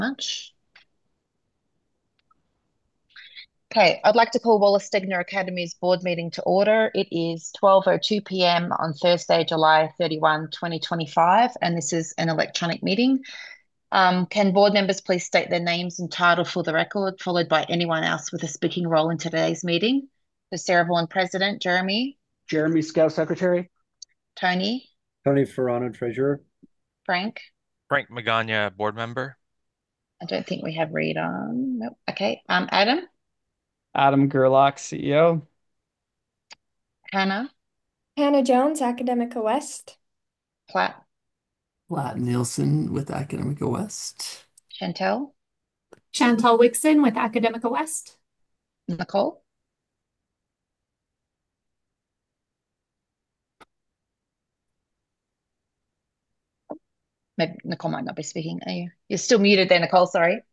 Much. Okay, I'd like to call Wallace Stegner Academy's board meeting to order. It is 12:02 p.m. on Thursday, July 31, 2025, and this is an electronic meeting. Can board members please state their names and title for the record, followed by anyone else with a speaking role in today's meeting? The Sarah Vaughan President, Jeremy, Jeremy, Scout Secretary. Tony, Tony Ferrano, Treasurer. Frank. Frank Magana, board member. I don't think we have Reed on. Nope. Okay. Adam, Adam Gerlach, CEO. Hannah, Hannah Jones, Academica West. Platt, Platt Nielsen with Academica West. Chantel, Chantal Wixon with Academica West. Nicole. Maybe Nicole might not be speaking. Are you? You're still muted there, Nicole. Sorry.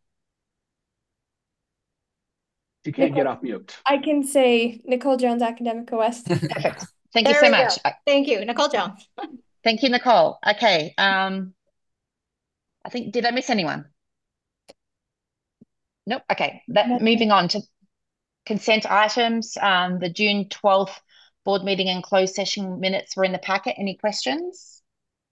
You can't get Nicole, off mute. I can say Nicole Jones, Academica West. Perfect. Thank you There so we much. go. Thank you, Nicole Jones. Thank you, Nicole. Okay. I think, did I miss anyone? Nope. Okay. Moving on to consent items. The June 12th board meeting and closed session minutes were in the packet. Any questions?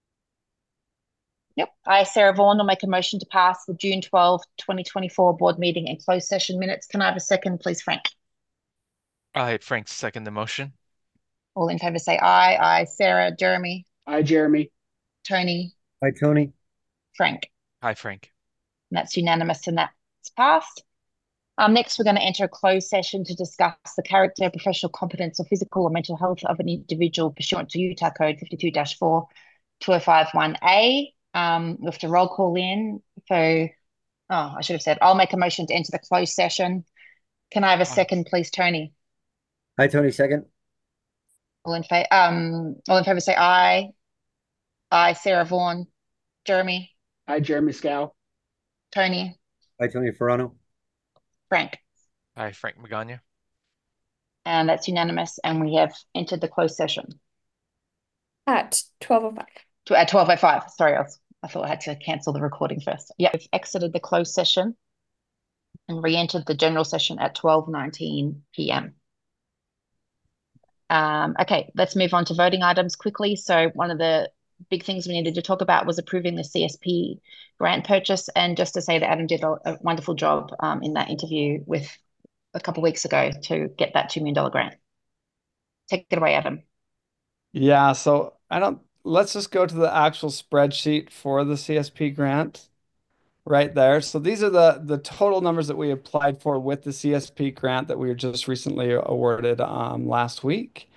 Yep. I, Sarah Vaughan, will make a motion to pass the June 12, 2024 board meeting and closed session minutes. Can I have a second, please, Frank? Frank, second the motion. All in favor say aye. Aye, Sarah, Jeremy, Hi, Jeremy. Tony, Hi, Tony. Frank. Hi, Frank. And that's unanimous and that's passed. Next, we're going to enter a closed session to discuss the character, professional competence, or physical or mental health of an individual pursuant to Utah Code 52-4 2051A. We have to roll call in. I should have said, I'll make a motion to enter the closed session. Can I have a second, please, Tony? Hi, Tony, second. All in favor say aye. Aye, Sarah Vaughan. Jeremy, Hi, Jeremy Scow. Tony, Hi, Tony Ferrano. Frank. Hi, Frank Magana. And that's unanimous. And we have entered the closed session. At 12:05. At 12:05. Sorry, I thought I had to cancel the recording first. Yeah, we've exited the closed session and re-entered the general session at 12:19 p.m. Okay, let's move on to voting items quickly. So one of the big things we needed to talk about was approving the CSP grant purchase. And just to say that Adam did a wonderful job in that interview with a couple of weeks ago to get that $2 million grant. Take it away, Adam. Yeah, so let's just go to the actual spreadsheet for the CSP grant right there. So these are the total numbers that we applied for with the CSP grant that we were just recently awarded last week.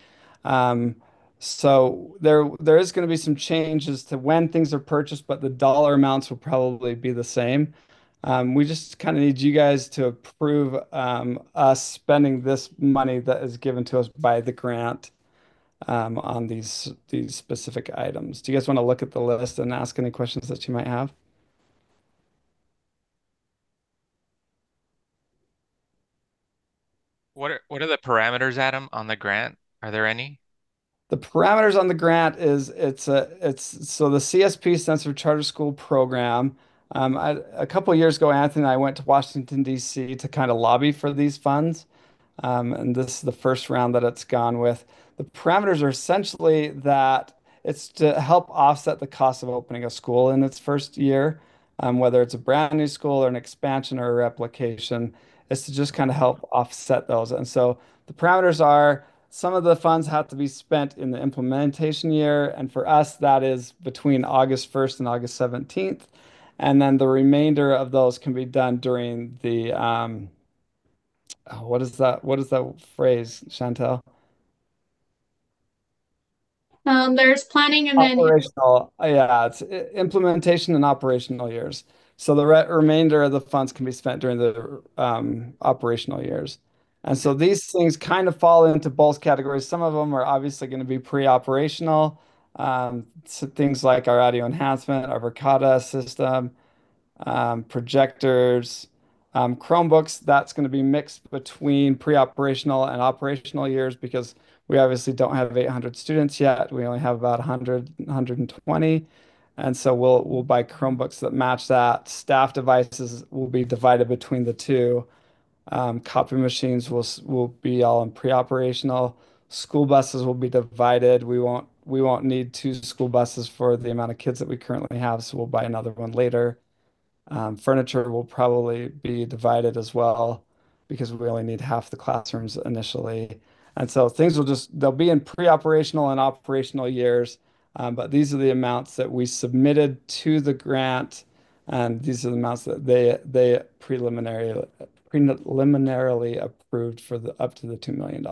So there is going to be some changes to when things are purchased, but the dollar amounts will probably be the same. We just kind of need you guys to approve us spending this money that is given to us by the grant on these specific items. Do you guys want to look at the list and ask any questions that you might have? What are the parameters, Adam, on the grant? Are there any? The parameters on the grant is it's so the CSP stands for Charter School Program. A couple of years ago, Anthony and I went to Washington, D.C. to kind of lobby for these funds. And this is the first round that it's gone with. The parameters are essentially that it's to help offset the cost of opening a school in its first year, whether it's a brand new school or an expansion or a replication. It's to just kind of help offset those. And so the parameters are some of the funds have to be spent in the implementation year. And for us, that is between August 1st and August 17th. And then the remainder of those can be done during the what is that? What is that phrase, Chantel? There's planning and then Operational. Yeah, it's implementation and operational years. So the remainder of the funds can be spent during the operational years. And so these things kind of fall into both categories. Some of them are obviously going to be pre-operational. So things like our audio enhancement, our Verkada system, projectors, Chromebooks, that's going to be mixed between pre-operational and operational years because we obviously don't have 800 students yet. We only have about 100, 120. And so we'll buy Chromebooks that match that. Staff devices will be divided between the two. Copy machines will be all in pre-operational. School buses will be divided. We won't need two school buses for the amount of kids that we currently have, so we'll buy another one later. Furniture will probably be divided as well because we only need half the classrooms initially. And so they'll be in pre-operational and operational years. But these are the amounts that we submitted to the grant, and these are the amounts that they preliminarily approved for the up to the $2 million.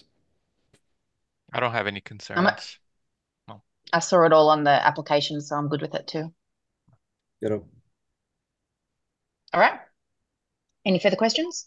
I don't have any concerns. I saw it all on the application, so I'm good with it too. Ditto. All right. Any further questions?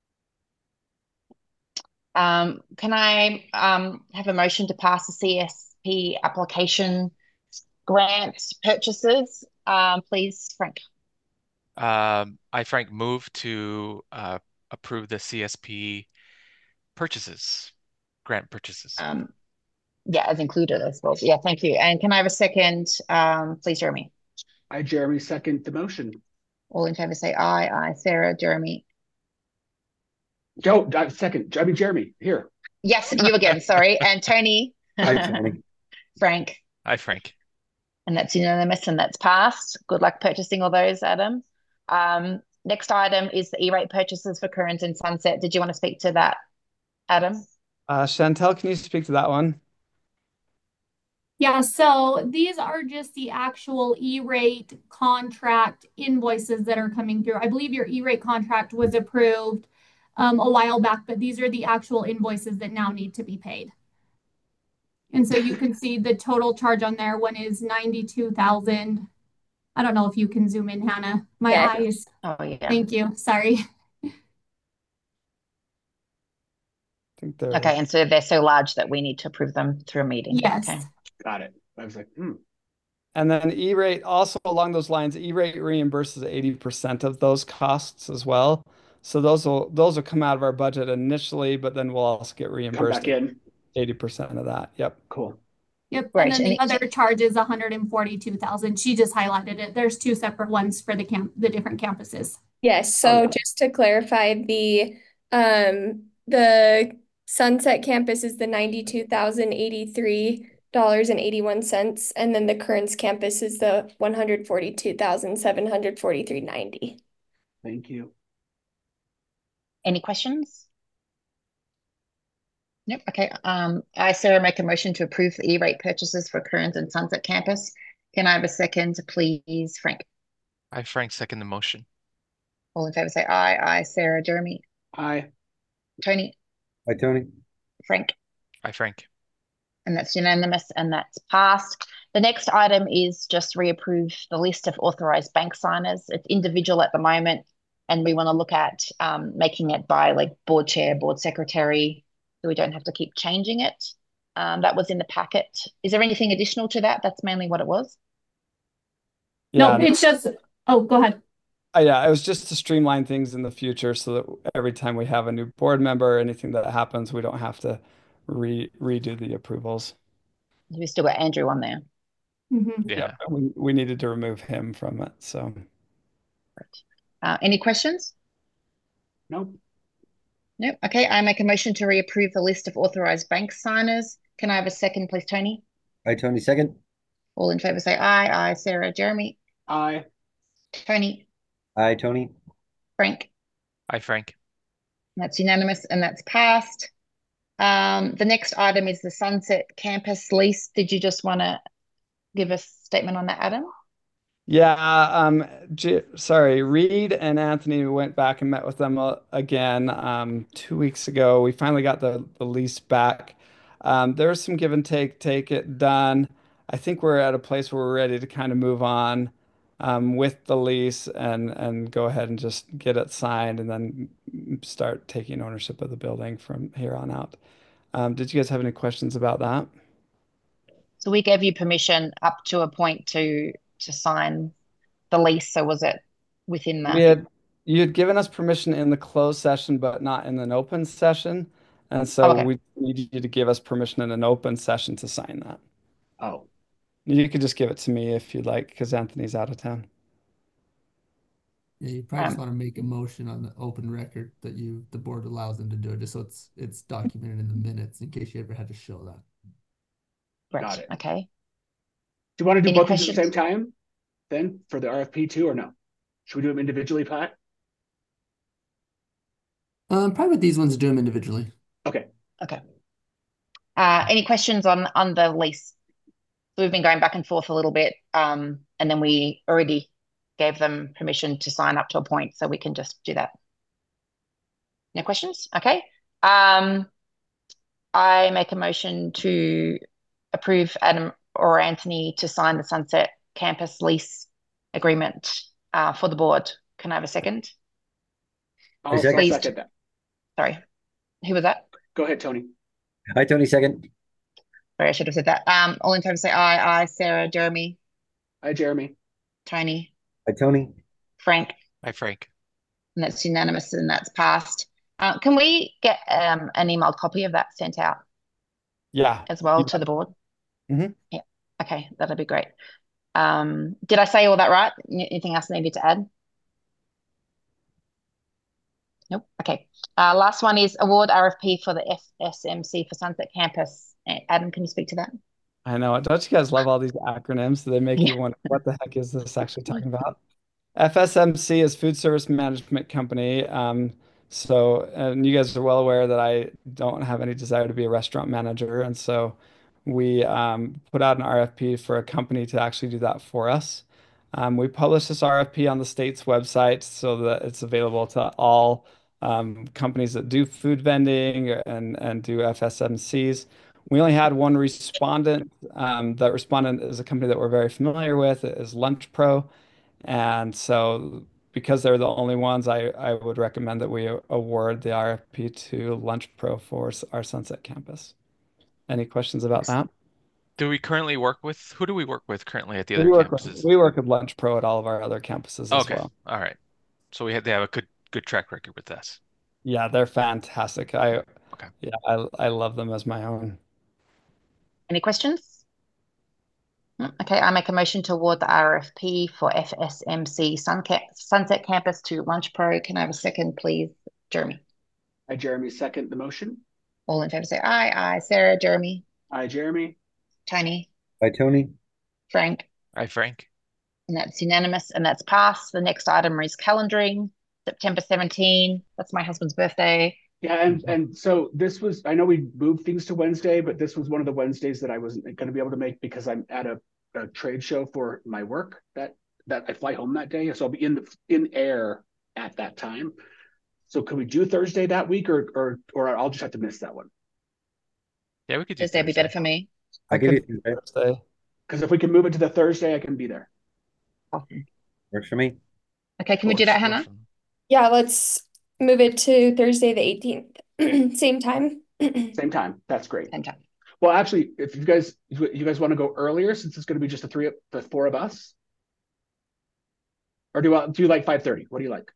Can I have a motion to pass the CSP application grant purchases? Please, Frank. I, Frank, move to approve the CSP purchases, grant purchases. Yeah, as included, I suppose. Yeah, thank you. And can I have a second, please, Jeremy? I, Jeremy, second the motion. All in favor say aye. Aye, Sarah, Jeremy. Joe, second. I mean, Jeremy, here. Yes, you again, sorry. And Tony. Hi, Tony. Frank. Hi, Frank. And that's unanimous and that's passed. Good luck purchasing all those, Adam. Next item is the E-rate purchases for Current and Sunset. Did you want to speak to that, Adam? Chantel, can you speak to that one? Yeah, so these are just the actual E-rate contract invoices that are coming through. I believe your E-rate contract was approved a while back, but these are the actual invoices that now need to be paid. And so you can see the total charge on there. One is 92,000. I don't know if you can zoom in, Hannah. My eyes. Oh, yeah. Thank you. Sorry. Okay, and so they're so large that we need to approve them through a meeting. Yes. Okay. Got it. I was like, And then E-rate, also along those lines, E-rate reimburses 80% of those costs as well. So those will come out of our budget initially, but then we'll also get come reimbursed back in. 80% of that. Yep. Cool. Yep. Right, And then the and other charge is 142,000. She just highlighted it. There's two separate ones for the different campuses. Yes, so just to clarify, the Sunset campus is the $92,083.81, and then the Kearns campus is the $142,743.90. Thank you. Any questions? Nope. Okay. I, Sarah, make a motion to approve the E-rate purchases for Current and Sunset campus. Can I have a second, please, Frank? I, Frank, second the motion. All in favor say aye. Aye, Sarah, Jeremy. Aye. Tony. Hi, Tony. Frank. Hi, Frank. And that's unanimous and that's passed. The next item is just reapprove the list of authorized bank signers. It's individual at the moment, and we want to look at making it by like board chair, board secretary, so we don't have to keep changing it. That was in the packet. Is there anything additional to that? That's mainly what it was. No, Yeah. it's just, oh, go ahead. Yeah, it was just to streamline things in the future so that every time we have a new board member or anything that happens, we don't have to redo the approvals. We still got Andrew on there. Mhm. Yeah. We needed to remove him from it. So Any questions? Nope. Nope. Okay, I make a motion to reapprove the list of authorized bank signers. Can I have a second, please, Tony? Hi, Tony. Second. All in favor say aye. Aye, Sarah, Jeremy. Aye. Tony. Hi, Tony. Frank. Hi, Frank. That's unanimous and that's passed. The next item is the Sunset campus lease. Did you just want to give a statement on that, Adam? yeah, sorry, Reed and Anthony went back and met with them again 2 weeks ago. We finally got the lease back. There was some give and take it done. I think we're at a place where we're ready to kind of move on with the lease and go ahead and just get it signed and then start taking ownership of the building from here on out. Did you guys have any questions about that? So we gave you permission up to a point to sign the lease. So was it within that? You had given us permission in the closed session, but not in an open session. And so okay. we need you to give us permission in an open session to sign that. Oh. You could just give it to me if you'd like, because Anthony's out of town. Yeah, you probably just Um, want to make a motion on the open record that the board allows them to do it, just so it's documented in the minutes in case you ever had to show that. Great. Got it. Okay. Do you want to do Any both these at the same questions? time then for the RFP too, or no? Should we do them individually, Pat? Probably with these ones, do them individually. Okay. Okay. Any questions on the lease? So we've been going back and forth a little bit, and then we already gave them permission to sign up to a point, so we can just do that. No questions? Okay. I make a motion to approve Adam or Anthony to sign the Sunset Campus lease agreement for the board. Can I have a second? I'll second. Please. second that. Sorry. Who was that? Go ahead, Tony. Hi, Tony, second. Sorry, I should have said that. All in favor say aye. Aye. Sarah, Jeremy, Hi, Jeremy. Tony, Hi, Tony. Frank, Hi, Frank. and that's unanimous and that's passed. Can we get an emailed copy of that sent out Yeah. as well You to the board? Mhm. Yeah. Okay, that'd be great. Did I say all that right? Anything else I needed to add? Nope. Okay. Last one is award RFP for the FSMC for Sunset Campus. Adam, can you speak to that? I know. Don't you guys love all these acronyms? They make Yeah. you wonder what the heck is this actually talking about? FSMC is Food Service Management Company. And you guys are well aware that I don't have any desire to be a restaurant manager. And so we put out an RFP for a company to actually do that for us. We published this RFP on the state's website so that it's available to all companies that do food vending and do FSMCs. We only had one respondent. That respondent is a company that we're very familiar with, it is Lunch Pro. And so, because they're the only ones, I would recommend that we award the RFP to Lunch Pro for our Sunset Campus. Any questions about that? Do we currently work with, who do we work with currently at the We other work campuses? we work with Lunch Pro at all of our other campuses as Okay, well. all right. So they have a good track record with us. Yeah, they're fantastic. Okay. I love them as my own. Any questions? Okay, I make a motion to award the RFP for FSMC Sunset Campus to Lunch Pro. Can I have a second, please? Jeremy. Hi, Jeremy. Second the motion. All in favor say aye. Aye. Sarah, Jeremy, Hi, Jeremy. Tony, Hi, Tony. Frank, Hi, Frank. and that's unanimous and that's passed. The next item is calendaring, September 17. That's my husband's birthday. Yeah, and so this was, I know we moved things to Wednesday, but this was one of the Wednesdays that I wasn't going to be able to make because I'm at a trade show for my work that I fly home that day. So I'll be in air at that time. So could we do Thursday that week or I'll just have to miss that one? Yeah, we could do Thursday would be better Thursday. for me. I'll give could you do Thursday. Because if we can move it to the Thursday, I can be there. Awesome. Works for me. Okay, can we do that, Hannah? Yeah, let's move it to Thursday the 18th. Same time. Same time. That's great. Same time. Well, actually, if you guys want to go earlier, since it's going to be just the four of us, or do you like 5:30? What do you like?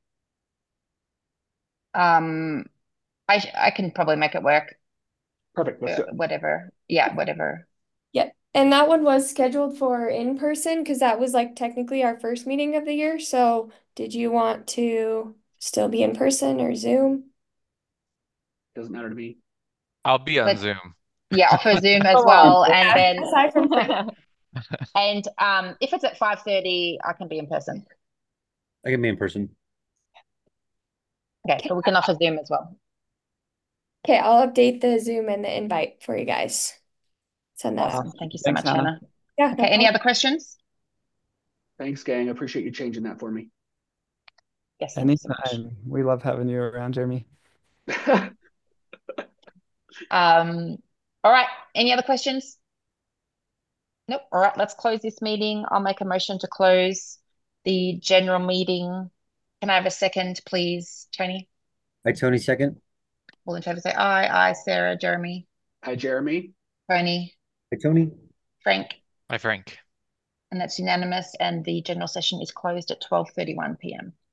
I can probably make it work. Perfect. Let's do it. Whatever. Yeah, whatever. Yeah. And that one was scheduled for in person because that was like technically our first meeting of the year. So did you want to still be in person or Zoom? Doesn't matter to me. I'll be on Let's- Zoom. Yeah, offer Zoom as Come well, on. and then Aside from and if it's at 5:30, I can be in person. I can be in person. Okay, but we can offer Zoom as well. Okay, I'll update the Zoom and the invite for you guys. Send that out. Awesome. Thank you so Thanks, much, Hannah. Hannah. Yeah. Okay, any other questions? Thanks, gang. I appreciate you changing that for me. Yes, thank you so much. Anytime. We love having you around, Jeremy. All right. Any other questions? Nope. All right, let's close this meeting. I'll make a motion to close the general meeting. Can I have a second, please, Tony? Hi, Tony, second. All in favor say aye. Aye. Sarah, Jeremy, Hi, Jeremy. Tony, Hi, Tony. Frank, Hi, Frank. and that's unanimous. And the general session is closed at 12:31 p.m.